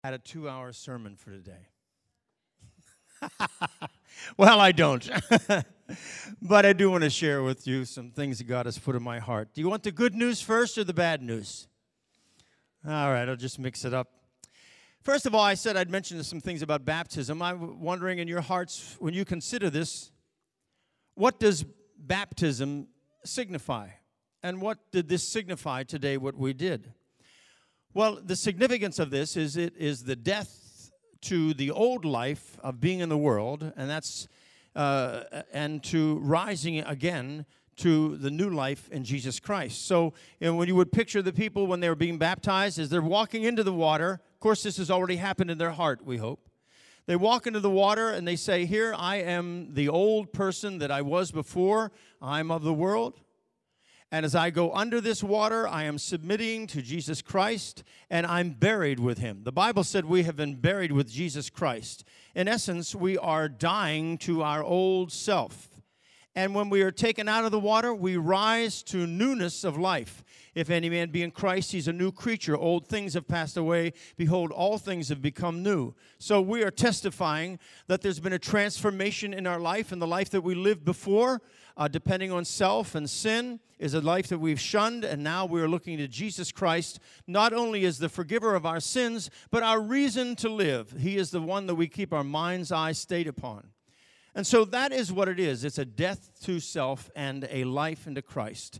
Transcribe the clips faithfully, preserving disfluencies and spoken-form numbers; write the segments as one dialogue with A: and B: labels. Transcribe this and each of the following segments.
A: Had a two-hour sermon for today. Well, I don't. But I do want to share with you some things that God has put in my heart. Do you want the good news first or the bad news? All right, I'll just mix it up. First of all, I said I'd mention some things about baptism. I'm wondering in your hearts, when you consider this, what does baptism signify? And what did this signify today, what we did? Well, the significance of this is it is the death to the old life of being in the world, and that's uh, and to rising again to the new life in Jesus Christ. So, you know, when you would picture the people when they were being baptized, as they're walking into the water, of course, this has already happened in their heart, we hope. They walk into the water and they say, "Here I am, the old person that I was before. I'm of the world. And as I go under this water, I am submitting to Jesus Christ, and I'm buried with him." The Bible said we have been buried with Jesus Christ. In essence, we are dying to our old self. And when we are taken out of the water, we rise to newness of life. If any man be in Christ, he's a new creature. Old things have passed away. Behold, all things have become new. So we are testifying that there's been a transformation in our life, and the life that we lived before, uh, depending on self and sin, is a life that we've shunned, and now we are looking to Jesus Christ, not only as the forgiver of our sins, but our reason to live. He is the one that we keep our mind's eye stayed upon. And so that is what it is. It's a death to self and a life into Christ.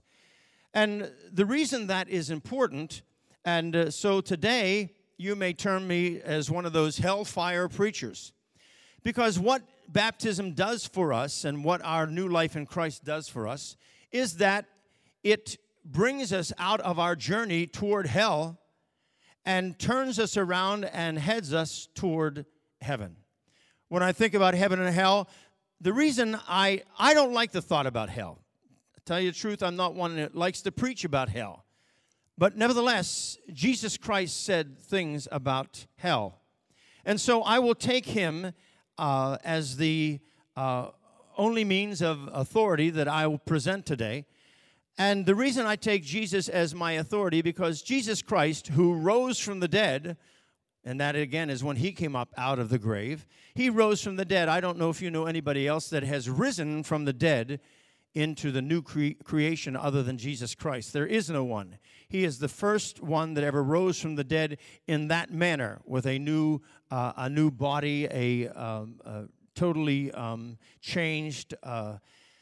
A: And the reason that is important, and uh, so today you may term me as one of those hellfire preachers, because what baptism does for us and what our new life in Christ does for us is that it brings us out of our journey toward hell and turns us around and heads us toward heaven. When I think about heaven and hell, the reason I, I don't like the thought about hell. To tell you the truth, I'm not one that likes to preach about hell. But nevertheless, Jesus Christ said things about hell. And so I will take him uh, as the uh, only means of authority that I will present today. And the reason I take Jesus as my authority, because Jesus Christ, who rose from the dead, and that, again, is when he came up out of the grave. He rose from the dead. I don't know if you know anybody else that has risen from the dead into the new cre- creation other than Jesus Christ. There is no one. He is the first one that ever rose from the dead in that manner, with a new uh, a new body, a, um, a totally um, changed uh,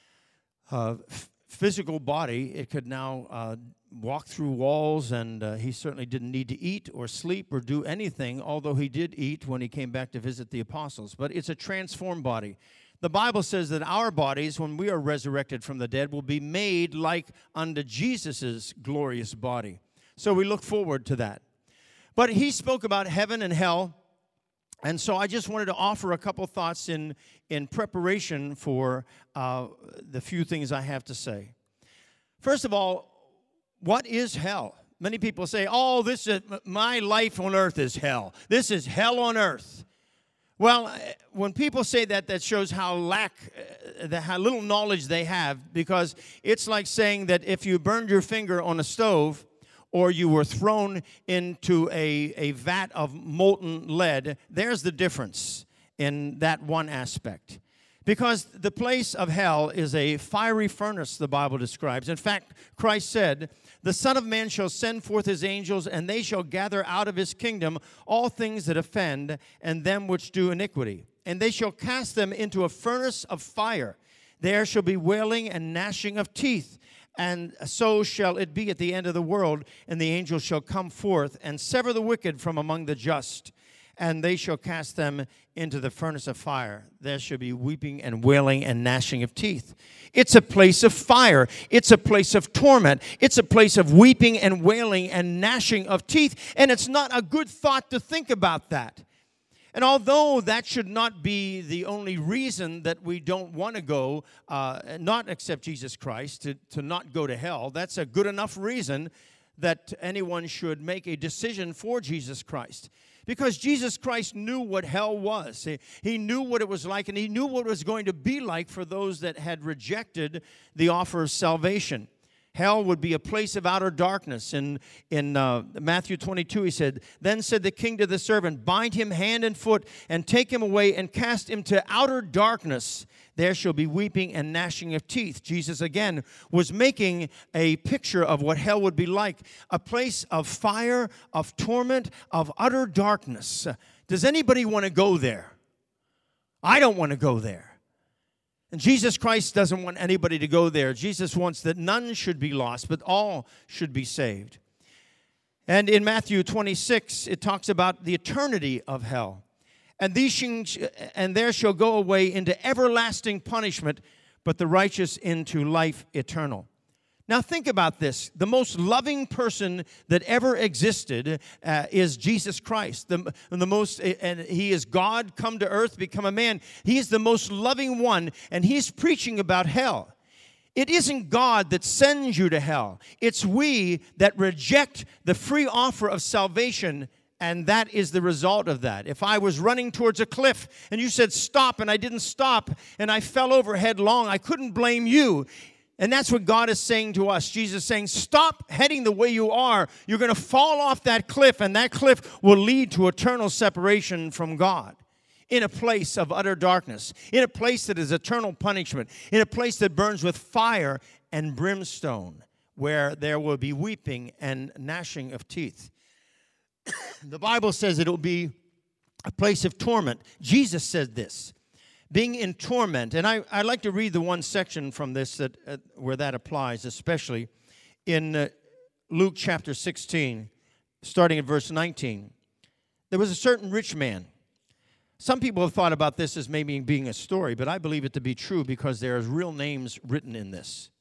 A: uh, f- physical body. It could now uh, walk through walls, and uh, he certainly didn't need to eat or sleep or do anything, although he did eat when he came back to visit the apostles. But it's a transformed body. The Bible says that our bodies, when we are resurrected from the dead, will be made like unto Jesus' glorious body. So we look forward to that. But he spoke about heaven and hell, and so I just wanted to offer a couple thoughts in, in preparation for uh, the few things I have to say. First of all, what is hell? Many people say, "Oh, this is my life on earth is hell. This is hell on earth." Well, when people say that, that shows how lack, uh, how little knowledge they have, because it's like saying that if you burned your finger on a stove, or you were thrown into a, a vat of molten lead, there's the difference in that one aspect. Because the place of hell is a fiery furnace, the Bible describes. In fact, Christ said, "The Son of Man shall send forth his angels, and they shall gather out of his kingdom all things that offend, and them which do iniquity. And they shall cast them into a furnace of fire. There shall be wailing and gnashing of teeth. And so shall it be at the end of the world, and the angels shall come forth and sever the wicked from among the just. And they shall cast them into the furnace of fire. There shall be weeping and wailing and gnashing of teeth." It's a place of fire. It's a place of torment. It's a place of weeping and wailing and gnashing of teeth. And it's not a good thought to think about that. And although that should not be the only reason that we don't want to go, uh, not accept Jesus Christ, to, to not go to hell, that's a good enough reason that anyone should make a decision for Jesus Christ. Because Jesus Christ knew what hell was. He, he knew what it was like, and he knew what it was going to be like for those that had rejected the offer of salvation. Hell would be a place of outer darkness. In, in uh, Matthew twenty-two, he said, "Then said the king to the servant, bind him hand and foot, and take him away, and cast him to outer darkness. There shall be weeping and gnashing of teeth." Jesus, again, was making a picture of what hell would be like. A place of fire, of torment, of utter darkness. Does anybody want to go there? I don't want to go there. And Jesus Christ doesn't want anybody to go there. Jesus wants that none should be lost, but all should be saved. And in Matthew twenty-six, it talks about the eternity of hell. And these sh- and there shall go away into everlasting punishment, but the righteous into life eternal. Now think about this. The most loving person that ever existed uh, is Jesus Christ. The, the most, and he is God come to earth, become a man. He is the most loving one, and he's preaching about hell. It isn't God that sends you to hell. It's we that reject the free offer of salvation, and that is the result of that. If I was running towards a cliff and you said stop and I didn't stop and I fell over headlong, I couldn't blame you. And that's what God is saying to us. Jesus is saying, stop heading the way you are. You're going to fall off that cliff, and that cliff will lead to eternal separation from God. In a place of utter darkness. In a place that is eternal punishment. In a place that burns with fire and brimstone. Where there will be weeping and gnashing of teeth. The Bible says it will be a place of torment. Jesus said this. Being in torment. And I, I like to read the one section from this that uh, where that applies, especially in uh, Luke chapter sixteen, starting at verse nineteen. There was a certain rich man. Some people have thought about this as maybe being a story, but I believe it to be true because there are real names written in this.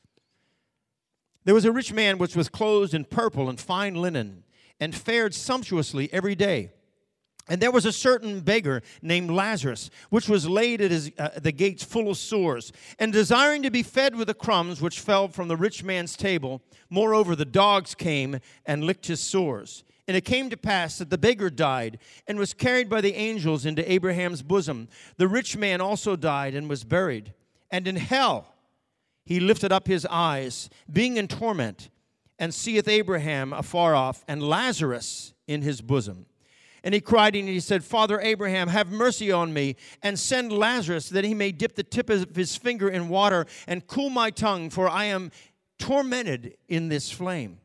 A: There was a rich man which was clothed in purple and fine linen, and fared sumptuously every day. And there was a certain beggar named Lazarus, which was laid at his, uh, the gates full of sores, and desiring to be fed with the crumbs which fell from the rich man's table. Moreover, the dogs came and licked his sores. And it came to pass that the beggar died, and was carried by the angels into Abraham's bosom. The rich man also died and was buried. And in hell he lifted up his eyes, being in torment, and seeth Abraham afar off, and Lazarus in his bosom. And he cried, and he said, Father Abraham, have mercy on me, and send Lazarus, that he may dip the tip of his finger in water, and cool my tongue, for I am tormented in this flame.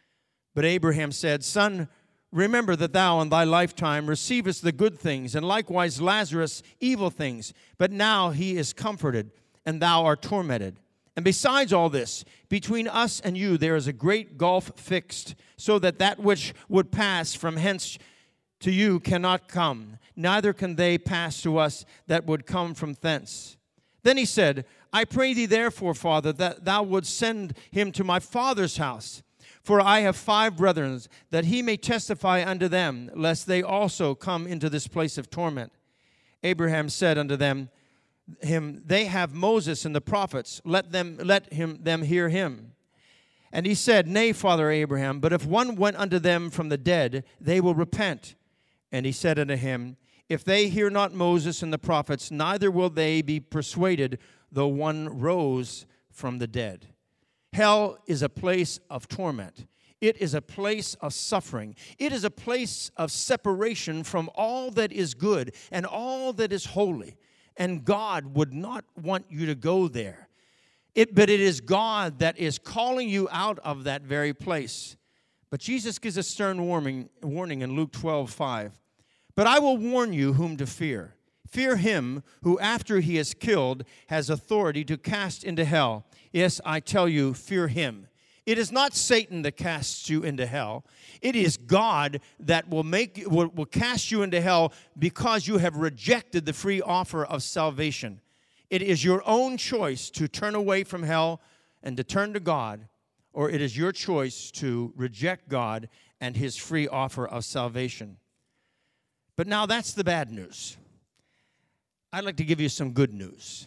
A: But Abraham said, Son, remember that thou in thy lifetime receivest the good things, and likewise Lazarus evil things. But now he is comforted, and thou art tormented. And besides all this, between us and you there is a great gulf fixed, so that that which would pass from hence to you cannot come, neither can they pass to us that would come from thence. Then he said, I pray thee therefore, Father, that thou wouldst send him to my father's house. For I have five brethren, that he may testify unto them, lest they also come into this place of torment. Abraham said unto them, him, they have Moses and the prophets, let them let him them hear him. And he said, Nay, Father Abraham, but if one went unto them from the dead, they will repent. And he said unto him, If they hear not Moses and the prophets, neither will they be persuaded, though one rose from the dead. Hell is a place of torment. It is a place of suffering. It is a place of separation from all that is good and all that is holy. And God would not want you to go there. It, but it is God that is calling you out of that very place. But Jesus gives a stern warning, warning in Luke twelve five. But I will warn you whom to fear. Fear him who after he is killed has authority to cast into hell. Yes, I tell you, fear him. It is not Satan that casts you into hell. It is God that will make will, will cast you into hell because you have rejected the free offer of salvation. It is your own choice to turn away from hell and to turn to God, or it is your choice to reject God and his free offer of salvation. But now that's the bad news. I'd like to give you some good news.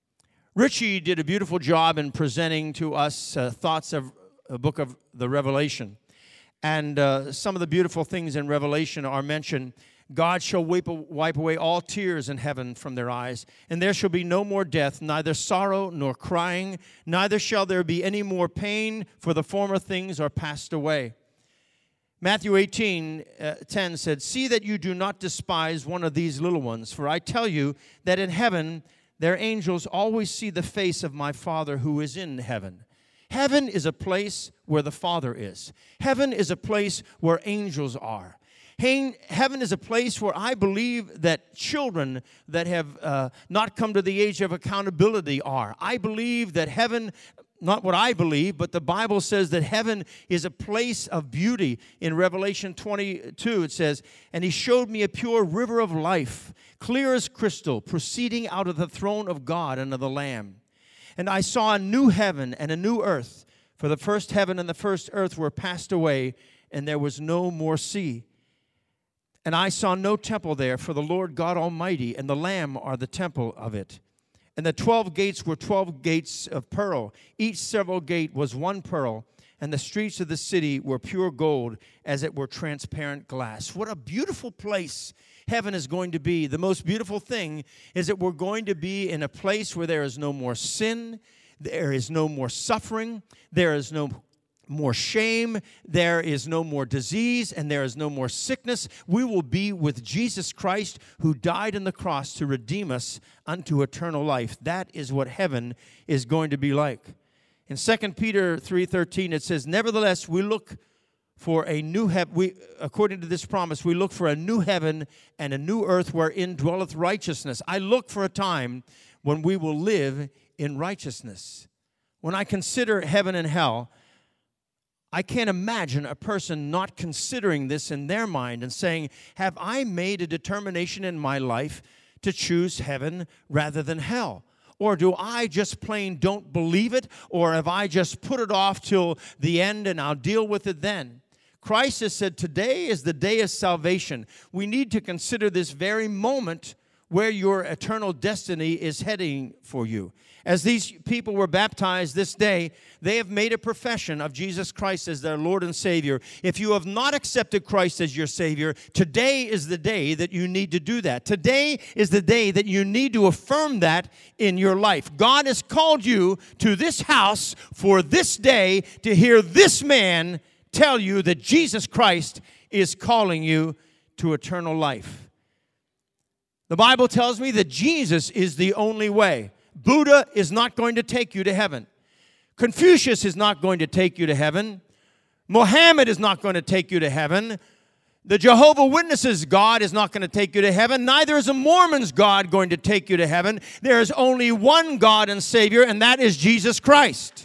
A: Richie did a beautiful job in presenting to us uh, thoughts of the book of the Revelation. And uh, some of the beautiful things in Revelation are mentioned. God shall wipe, wipe away all tears in heaven from their eyes, and there shall be no more death, neither sorrow nor crying, neither shall there be any more pain, for the former things are passed away. Matthew eighteen ten said, see that you do not despise one of these little ones, for I tell you that in heaven their angels always see the face of my Father who is in heaven. Heaven is a place where the Father is. Heaven is a place where angels are. Heaven is a place where I believe that children that have uh, not come to the age of accountability are. I believe that heaven, not what I believe, but the Bible says that heaven is a place of beauty. In Revelation twenty-two, it says, and he showed me a pure river of life, clear as crystal, proceeding out of the throne of God and of the Lamb. And I saw a new heaven and a new earth, for the first heaven and the first earth were passed away, and there was no more sea. And I saw no temple there, for the Lord God Almighty and the Lamb are the temple of it. And the twelve gates were twelve gates of pearl. Each several gate was one pearl, and the streets of the city were pure gold, as it were transparent glass. What a beautiful place heaven is going to be. The most beautiful thing is that we're going to be in a place where there is no more sin, there is no more suffering, there is no more shame, there is no more disease, and there is no more sickness. We will be with Jesus Christ, who died on the cross to redeem us unto eternal life. That is what heaven is going to be like. In Second Peter three thirteen, it says, nevertheless, we look for a new heaven. We, according to this promise, we look for a new heaven and a new earth wherein dwelleth righteousness. I look for a time when we will live in righteousness. When I consider heaven and hell, I can't imagine a person not considering this in their mind and saying, have I made a determination in my life to choose heaven rather than hell? Or do I just plain don't believe it? Or have I just put it off till the end and I'll deal with it then? Christ has said today is the day of salvation. We need to consider this very moment where your eternal destiny is heading for you. As these people were baptized this day, they have made a profession of Jesus Christ as their Lord and Savior. If you have not accepted Christ as your Savior, today is the day that you need to do that. Today is the day that you need to affirm that in your life. God has called you to this house for this day to hear this man tell you that Jesus Christ is calling you to eternal life. The Bible tells me that Jesus is the only way. Buddha is not going to take you to heaven. Confucius is not going to take you to heaven. Mohammed is not going to take you to heaven. The Jehovah Witnesses' God is not going to take you to heaven. Neither is a Mormon's God going to take you to heaven. There is only one God and Savior, and that is Jesus Christ.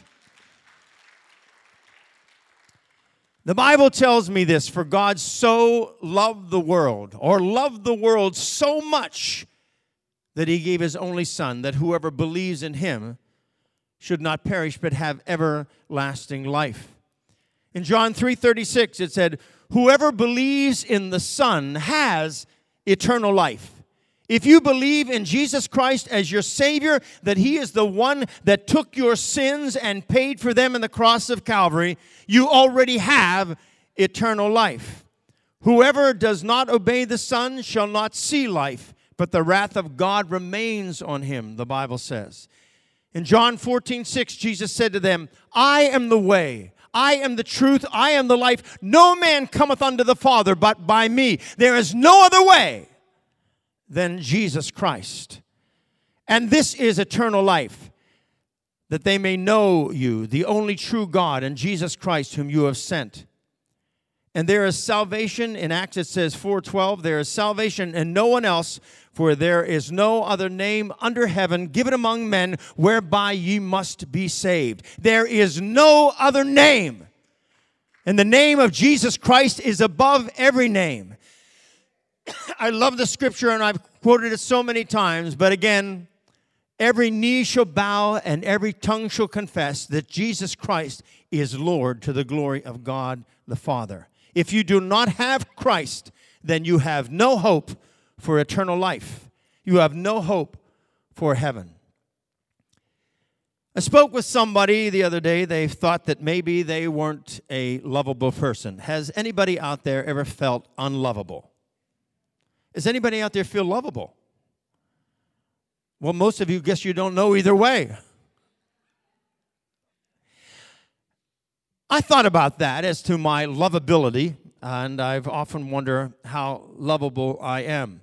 A: The Bible tells me this, for God so loved the world, or loved the world so much, that he gave his only Son, that whoever believes in him should not perish, but have everlasting life. In John three thirty-six, it said, whoever believes in the Son has eternal life. If you believe in Jesus Christ as your Savior, that he is the one that took your sins and paid for them in the cross of Calvary, you already have eternal life. Whoever does not obey the Son shall not see life, but the wrath of God remains on him, the Bible says. In John fourteen six, Jesus said to them, I am the way, I am the truth, I am the life. No man cometh unto the Father but by me. There is no other way than Jesus Christ. And this is eternal life, that they may know you, the only true God, and Jesus Christ whom you have sent. And there is salvation, in Acts it says four twelve, there is salvation in no one else, for there is no other name under heaven given among men whereby ye must be saved. There is no other name. And the name of Jesus Christ is above every name. I love the scripture, and I've quoted it so many times, but again, every knee shall bow and every tongue shall confess that Jesus Christ is Lord, to the glory of God the Father. If you do not have Christ, then you have no hope for eternal life. You have no hope for heaven. I spoke with somebody the other day. They thought that maybe they weren't a lovable person. Has anybody out there ever felt unlovable? Does anybody out there feel lovable? Well, most of you guess you don't know either way. I thought about that as to my lovability, and I've often wondered how lovable I am.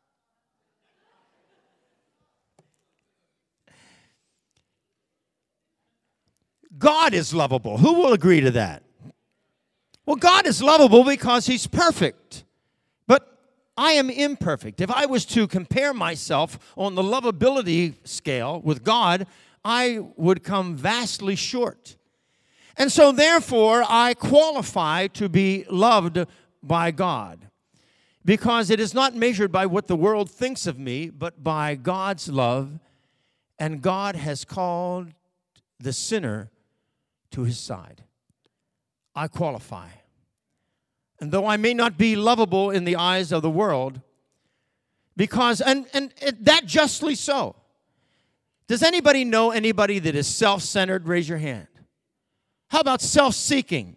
A: God is lovable. Who will agree to that? Well, God is lovable because He's perfect. But I am imperfect. If I was to compare myself on the lovability scale with God, I would come vastly short. And so, therefore, I qualify to be loved by God, because it is not measured by what the world thinks of me, but by God's love, and God has called the sinner to His side. I qualify. And though I may not be lovable in the eyes of the world, because, and, and that justly so. Does anybody know anybody that is self-centered? Raise your hand. How about self-seeking?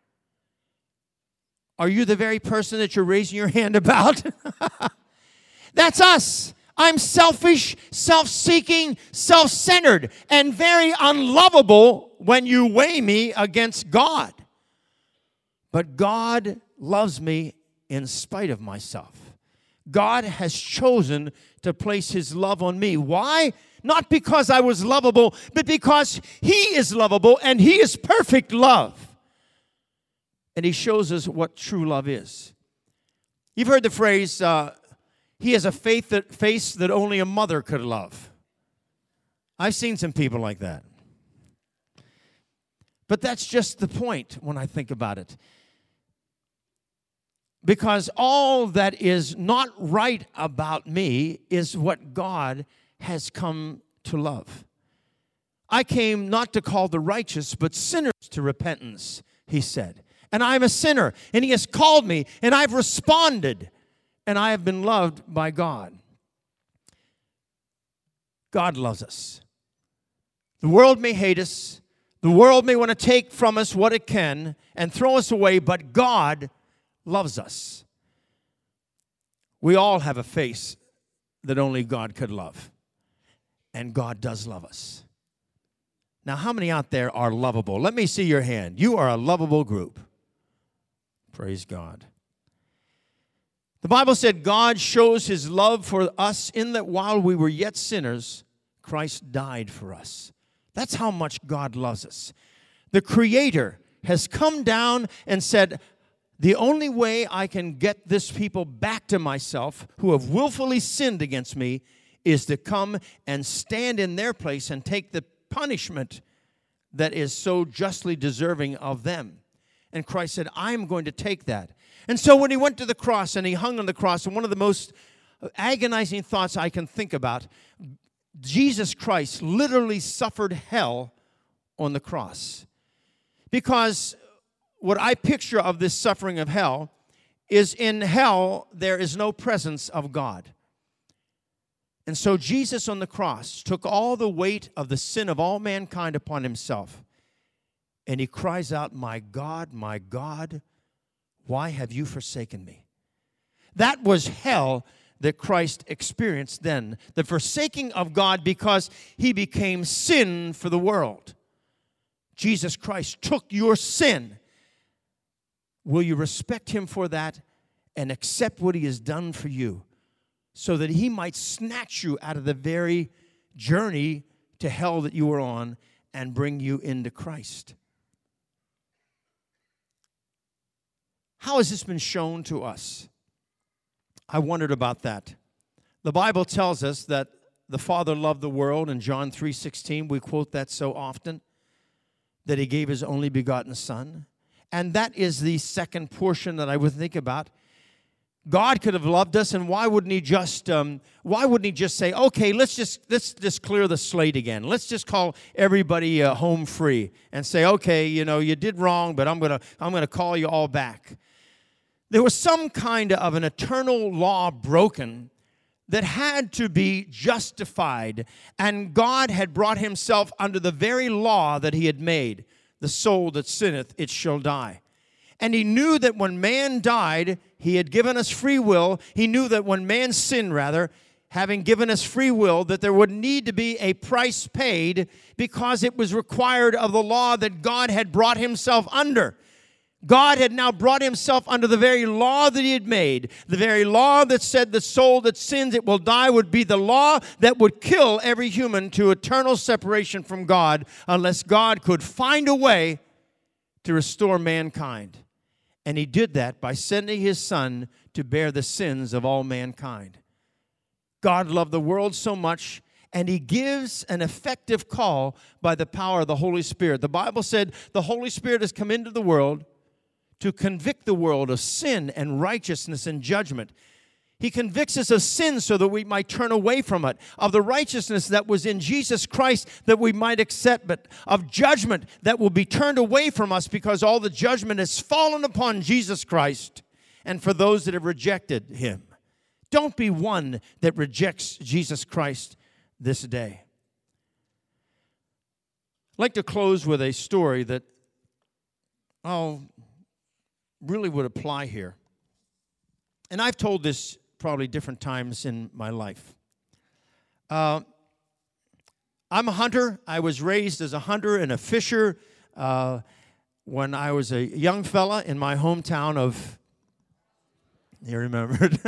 A: Are you the very person that you're raising your hand about? That's us. I'm selfish, self-seeking, self-centered, and very unlovable when you weigh me against God. But God loves me in spite of myself. God has chosen to place His love on me. Why? Not because I was lovable, but because He is lovable and He is perfect love. And He shows us what true love is. You've heard the phrase, uh, He has a faith that, face that only a mother could love. I've seen some people like that. But that's just the point when I think about it. Because all that is not right about me is what God has come to love. I came not to call the righteous, but sinners to repentance, He said. And I am a sinner, and He has called me, and I've responded, and I have been loved by God. God loves us. The world may hate us. The world may want to take from us what it can and throw us away, but God loves us. We all have a face that only God could love. And God does love us. Now, how many out there are lovable? Let me see your hand. You are a lovable group. Praise God. The Bible said God shows His love for us in that while we were yet sinners, Christ died for us. That's how much God loves us. The Creator has come down and said, the only way I can get this people back to myself who have willfully sinned against me is to come and stand in their place and take the punishment that is so justly deserving of them. And Christ said, I'm going to take that. And so when He went to the cross and He hung on the cross, and one of the most agonizing thoughts I can think about, Jesus Christ literally suffered hell on the cross. Because what I picture of this suffering of hell is in hell there is no presence of God. And so Jesus on the cross took all the weight of the sin of all mankind upon Himself. And He cries out, my God, my God, why have you forsaken me? That was hell that Christ experienced then. The forsaking of God because He became sin for the world. Jesus Christ took your sin. Will you respect Him for that and accept what He has done for you so that He might snatch you out of the very journey to hell that you were on and bring you into Christ? How has this been shown to us? I wondered about that. The Bible tells us that the Father loved the world in John three sixteen. We quote that so often, that He gave His only begotten Son. And that is the second portion that I would think about. God could have loved us, and why wouldn't He just um, why wouldn't He just say, okay, let's just let's just clear the slate again. Let's just call everybody uh, home free and say, okay, you know, you did wrong, but I'm gonna I'm gonna call you all back. There was some kind of an eternal law broken that had to be justified, and God had brought Himself under the very law that He had made. The soul that sinneth, it shall die. And he knew that when man died, he had given us free will. He knew that when man sinned, rather, having given us free will, that there would need to be a price paid because it was required of the law that God had brought himself under. God had now brought himself under the very law that he had made. The very law that said the soul that sins, it will die, would be the law that would kill every human to eternal separation from God unless God could find a way to restore mankind. And he did that by sending his Son to bear the sins of all mankind. God loved the world so much, and he gives an effective call by the power of the Holy Spirit. The Bible said the Holy Spirit has come into the world to convict the world of sin and righteousness and judgment. He convicts us of sin so that we might turn away from it, of the righteousness that was in Jesus Christ that we might accept, but of judgment that will be turned away from us because all the judgment has fallen upon Jesus Christ and for those that have rejected him. Don't be one that rejects Jesus Christ this day. I'd like to close with a story that, oh, really would apply here. And I've told this probably different times in my life. Uh, I'm a hunter. I was raised as a hunter and a fisher uh, when I was a young fella in my hometown of, you remembered.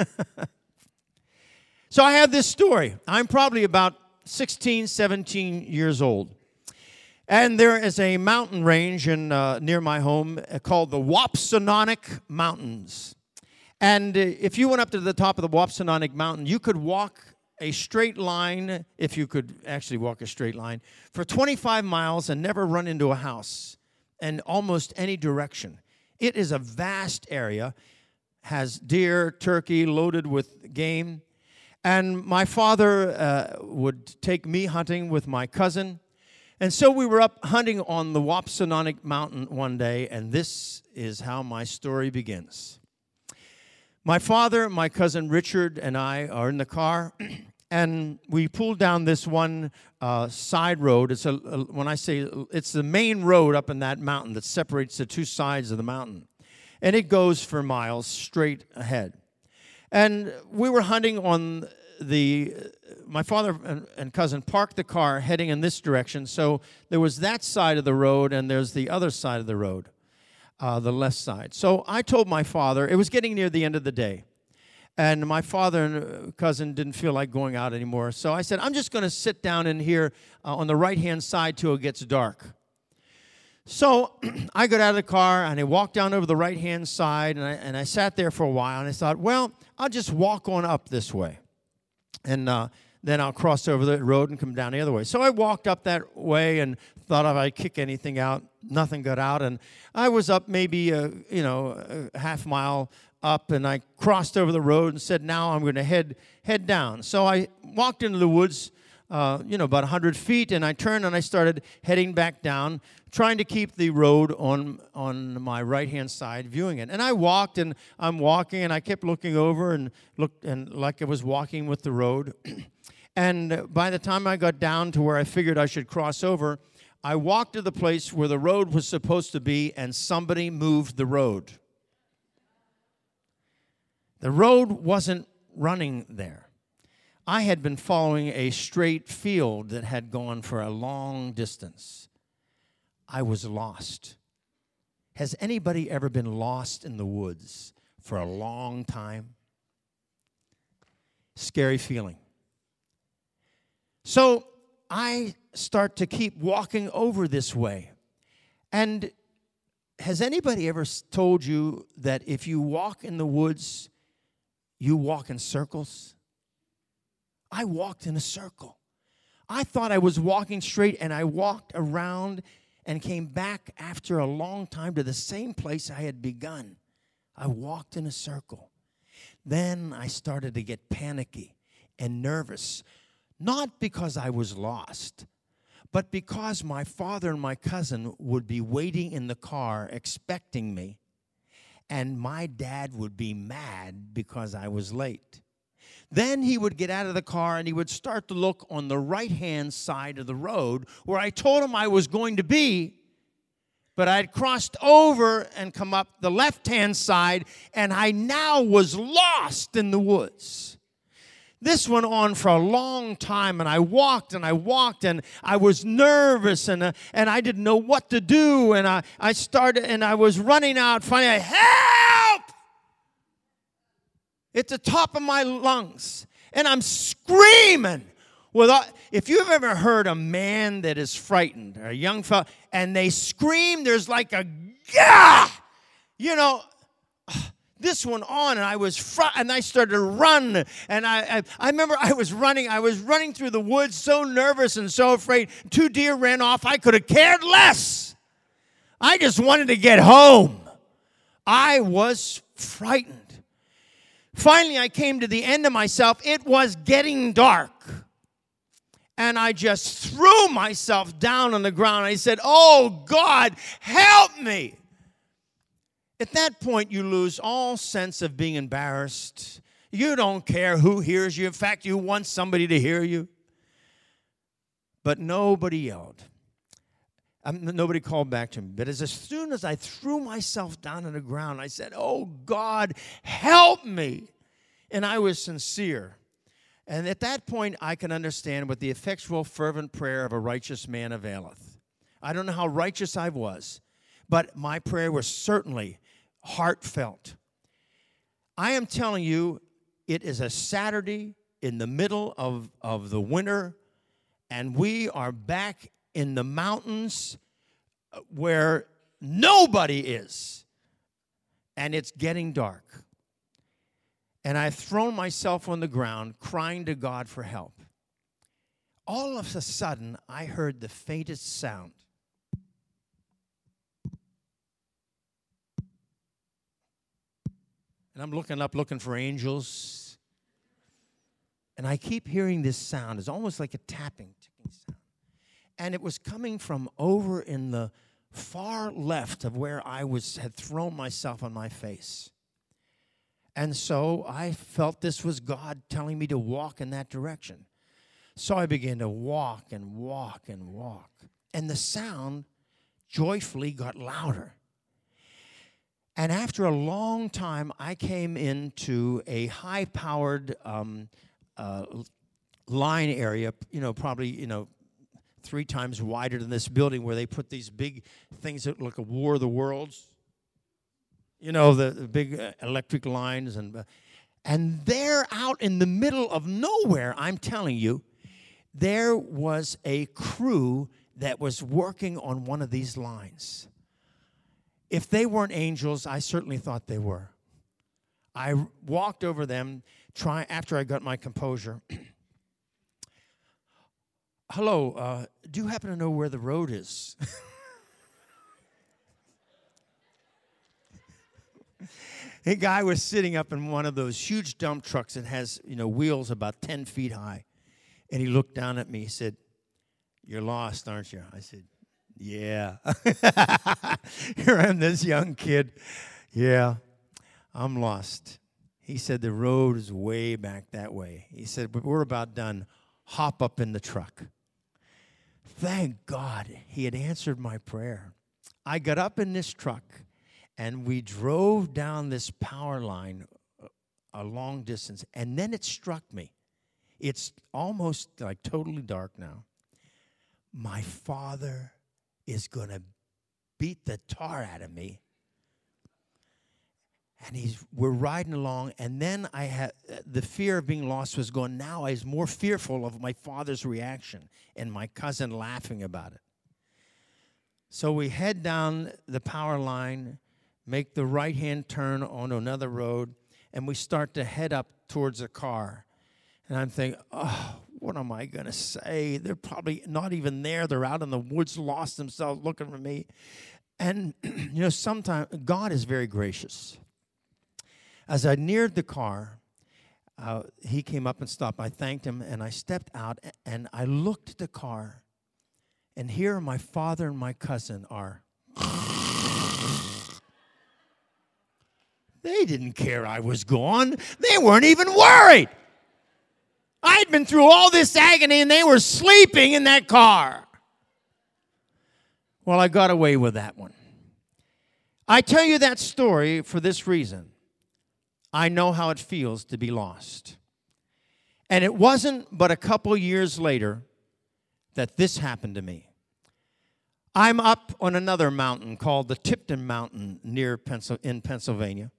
A: So I have this story. I'm probably about sixteen, seventeen years old. And there is a mountain range in, uh, near my home called the Wapsononic Mountains. And uh, if you went up to the top of the Wapsononic Mountain, you could walk a straight line, if you could actually walk a straight line, for twenty-five miles and never run into a house in almost any direction. It is a vast area, has deer, turkey, loaded with game. And my father uh, would take me hunting with my cousin. And so we were up hunting on the Wapsononic Mountain one day, and this is how my story begins. My father, my cousin Richard, and I are in the car, and we pulled down this one uh, side road. It's a, a when I say it's the main road up in that mountain that separates the two sides of the mountain, and it goes for miles straight ahead. And we were hunting on the, my father and, and cousin parked the car heading in this direction. So there was that side of the road and there's the other side of the road, uh, the left side. So I told my father, it was getting near the end of the day. And my father and cousin didn't feel like going out anymore. So I said, I'm just going to sit down in here uh, on the right-hand side till it gets dark. So I got out of the car, and I walked down over the right-hand side, and I, and I sat there for a while, and I thought, well, I'll just walk on up this way, and uh, then I'll cross over the road and come down the other way. So I walked up that way and thought if I'd kick anything out, nothing got out, and I was up maybe, a, you know, a half mile up, and I crossed over the road and said, now I'm going to head head down. So I walked into the woods, uh, you know, about one hundred feet, and I turned and I started heading back down, trying to keep the road on on my right-hand side, viewing it. And I walked, and I'm walking, and I kept looking over and looked, and like I was walking with the road. And by the time I got down to where I figured I should cross over, I walked to the place where the road was supposed to be, and somebody moved the road. The road wasn't running there. I had been following a straight field that had gone for a long distance. I was lost. Has anybody ever been lost in the woods for a long time? Scary feeling. So I start to keep walking over this way. And has anybody ever told you that if you walk in the woods, you walk in circles? I walked in a circle. I thought I was walking straight, and I walked around and came back after a long time to the same place I had begun. I walked in a circle. Then I started to get panicky and nervous, not because I was lost, but because my father and my cousin would be waiting in the car expecting me, and my dad would be mad because I was late. Then he would get out of the car and he would start to look on the right-hand side of the road where I told him I was going to be, But I had crossed over and come up the left-hand side, and I now was lost in the woods. This went on for a long time, and I walked and I walked, and I was nervous, and uh, and I didn't know what to do, and I, I started, and I was running out, finally, I, help! At the top of my lungs, and I'm screaming. Well, if you've ever heard a man that is frightened, or a young fellow, and they scream, there's like a, gah! You know, this went on, and I was fr- and I started to run, and I, I I remember I was running. I was running through the woods, so nervous and so afraid. Two deer ran off. I could have cared less. I just wanted to get home. I was frightened. Finally, I came to the end of myself. It was getting dark, and I just threw myself down on the ground. I said, "Oh God, help me!" At that point, you lose all sense of being embarrassed. You don't care who hears you. In fact, you want somebody to hear you. But nobody yelled. Um, nobody called back to me. But as, as soon as I threw myself down on the ground, I said, "Oh, God, help me." And I was sincere. And at that point, I can understand what the effectual, fervent prayer of a righteous man availeth. I don't know how righteous I was, but my prayer was certainly heartfelt. I am telling you, it is a Saturday in the middle of, of the winter, and we are back in the mountains where nobody is, and it's getting dark. And I've thrown myself on the ground, crying to God for help. All of a sudden, I heard the faintest sound. And I'm looking up, looking for angels. And I keep hearing this sound. It's almost like a tapping, ticking sound. And it was coming from over in the far left of where I was had thrown myself on my face. And so I felt this was God telling me to walk in that direction. So I began to walk and walk and walk. And the sound joyfully got louder. And after a long time, I came into a high-powered um, uh, line area, you know, probably, you know, three times wider than this building, where they put these big things that look like a War of the Worlds. You know, the, the big uh, electric lines. And, uh, and there out in the middle of nowhere, I'm telling you, there was a crew that was working on one of these lines. If they weren't angels, I certainly thought they were. I walked over them try, after I got my composure. Hello, uh, do you happen to know where the road is? A guy was sitting up in one of those huge dump trucks that has, you know, wheels about ten feet high. And he looked down at me. He said, "You're lost, aren't you?" I said, "Yeah." Here I am, this young kid. "Yeah, I'm lost." He said, "The road is way back that way." He said, "But we're about done. Hop up in the truck." Thank God he had answered my prayer. I got up in this truck, and we drove down this power line a long distance, and then it struck me. It's almost like totally dark now. My father is going to beat the tar out of me. And he's, we're riding along, and then I had the fear of being lost was gone. Now I was more fearful of my father's reaction and my cousin laughing about it. So we head down the power line, make the right-hand turn on another road, and we start to head up towards the car. And I'm thinking, oh, what am I going to say? They're probably not even there. They're out in the woods, lost themselves, looking for me. And, you know, sometimes God is very gracious. As I neared the car, uh, he came up and stopped. I thanked him, and I stepped out, and I looked at the car, and here my father and my cousin are. They didn't care I was gone. They weren't even worried. I'd been through all this agony, and they were sleeping in that car. Well, I got away with that one. I tell you that story for this reason. I know how it feels to be lost. And it wasn't but a couple years later that this happened to me. I'm up on another mountain called the Tipton Mountain near Pencil- in Pennsylvania.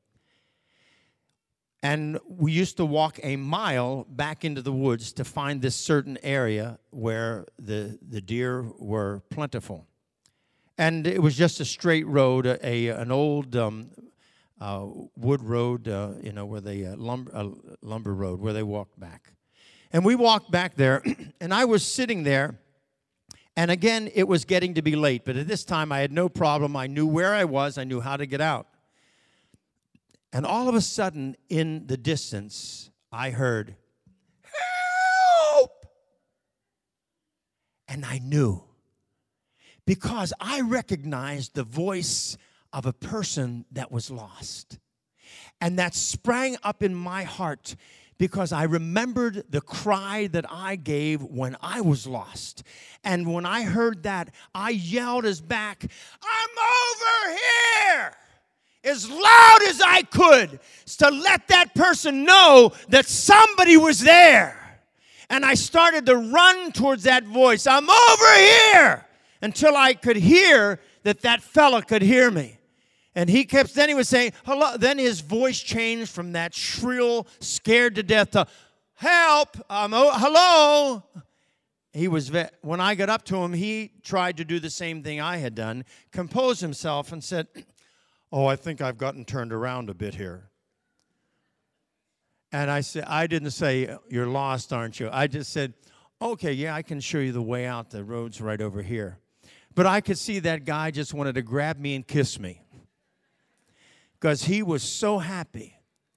A: And we used to walk a mile back into the woods to find this certain area where the, the deer were plentiful. And it was just a straight road, a, a an old um, uh, wood road, uh, you know, where they uh, lumber uh, lumber road where they walked back. And we walked back there, and I was sitting there. And again, it was getting to be late. But at this time, I had no problem. I knew where I was. I knew how to get out. And all of a sudden, in the distance, I heard, "Help!" And I knew. Because I recognized the voice of a person that was lost. And that sprang up in my heart because I remembered the cry that I gave when I was lost. And when I heard that, I yelled as back, "I'm over here!" as loud as I could to let that person know that somebody was there. And I started to run towards that voice. "I'm over here!" until I could hear that that fella could hear me. And he kept, then he was saying, "Hello." Then his voice changed from that shrill, scared to death to, "Help, um, oh, hello." He was, when I got up to him, he tried to do the same thing I had done, composed himself and said, "Oh, I think I've gotten turned around a bit here." And I said, I didn't say, "You're lost, aren't you?" I just said, "Okay, yeah, I can show you the way out. The road's right over here." But I could see that guy just wanted to grab me and kiss me because he was so happy.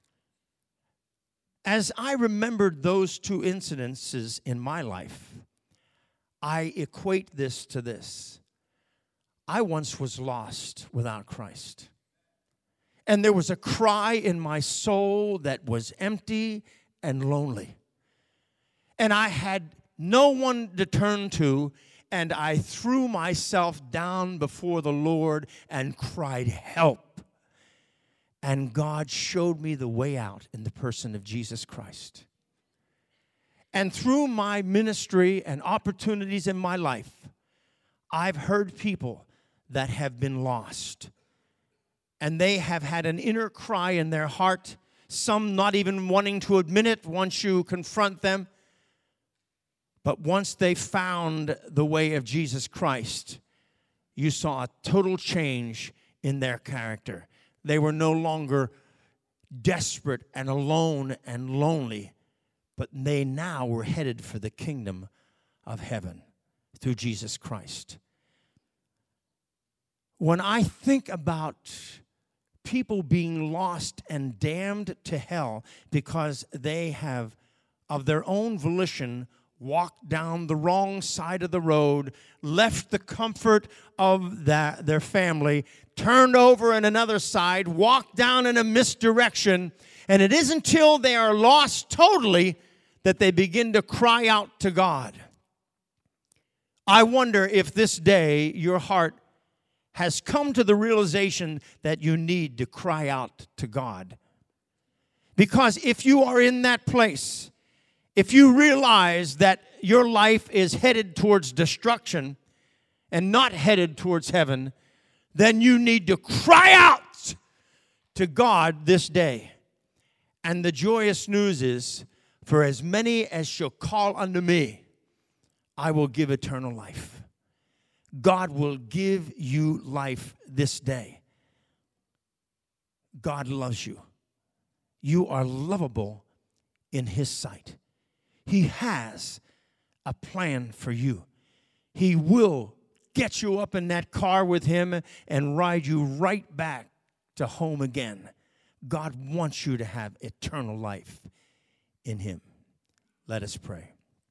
A: As I remembered those two incidences in my life, I equate this to this. I once was lost without Christ. And there was a cry in my soul that was empty and lonely. And I had no one to turn to, and I threw myself down before the Lord and cried, "Help." And God showed me the way out in the person of Jesus Christ. And through my ministry and opportunities in my life, I've heard people that have been lost. And they have had an inner cry in their heart, some not even wanting to admit it once you confront them. But once they found the way of Jesus Christ, you saw a total change in their character. They were no longer desperate and alone and lonely, but they now were headed for the kingdom of heaven through Jesus Christ. When I think about people being lost and damned to hell because they have, of their own volition, walked down the wrong side of the road, left the comfort of that, their family, turned over on another side, walked down in a misdirection, and it isn't until they are lost totally that they begin to cry out to God. I wonder if this day your heart has come to the realization that you need to cry out to God. Because if you are in that place, if you realize that your life is headed towards destruction and not headed towards heaven, then you need to cry out to God this day. And the joyous news is, for as many as shall call unto me, I will give eternal life. God will give you life this day. God loves you. You are lovable in His sight. He has a plan for you. He will get you up in that car with Him and ride you right back to home again. God wants you to have eternal life in Him. Let us pray.